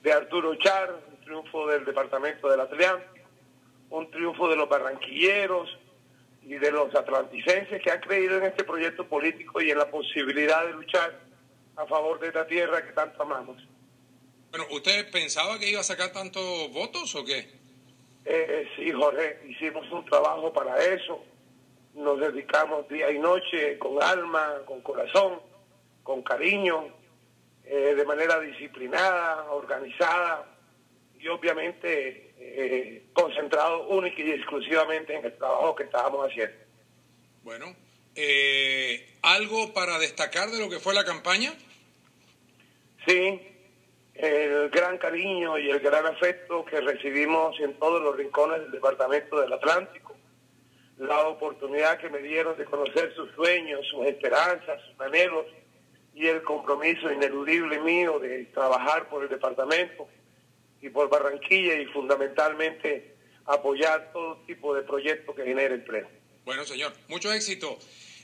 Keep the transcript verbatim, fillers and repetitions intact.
de Arturo Char, un triunfo del Departamento del Atlántico, un triunfo de los barranquilleros y de los atlanticenses que han creído en este proyecto político y en la posibilidad de luchar a favor de esta tierra que tanto amamos. Bueno, ¿usted pensaba que iba a sacar tantos votos o qué? Eh, sí, Jorge, hicimos un trabajo para eso, nos dedicamos día y noche con alma, con corazón, con cariño, eh, de manera disciplinada, organizada y obviamente eh, concentrado única y exclusivamente en el trabajo que estábamos haciendo. Bueno, eh, ¿algo para destacar de lo que fue la campaña? Sí, el gran cariño y el gran afecto que recibimos en todos los rincones del Departamento del Atlántico, la oportunidad que me dieron de conocer sus sueños, sus esperanzas, sus anhelos y el compromiso ineludible mío de trabajar por el departamento y por Barranquilla y fundamentalmente apoyar todo tipo de proyectos que genere empleo. Bueno, señor, mucho éxito.